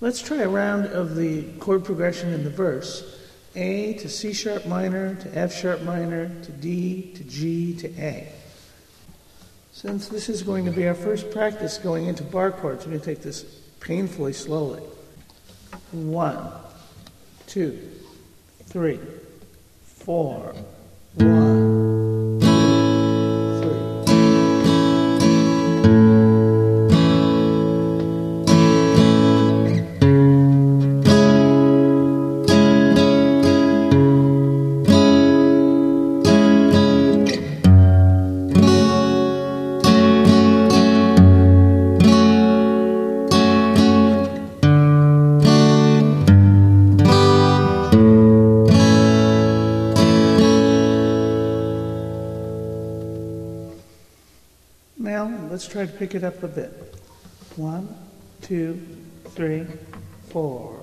Let's try a round of the chord progression in the verse. A to C sharp minor, to F sharp minor, to D, to G, to A. Since this is going to be our first practice going into bar chords, we're going to take this painfully slowly. 1, 2, 3, 4, 1, 2, 3. Now, let's try to pick it up a bit. 1, 2, 3, 4.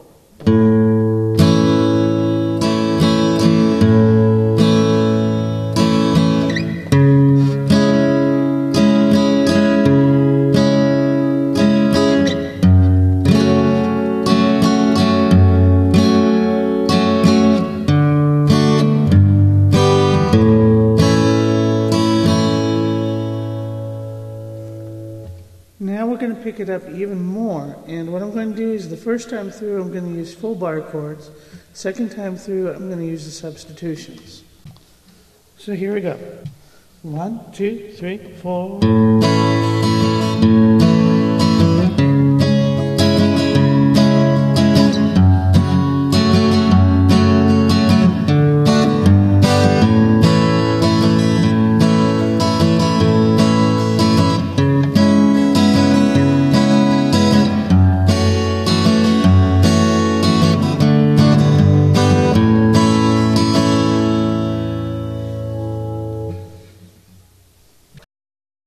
Now we're going to pick it up even more, and what I'm going to do is the first time through I'm going to use full bar chords, second time through I'm going to use the substitutions. So here we go. 1, 2, 3, 4.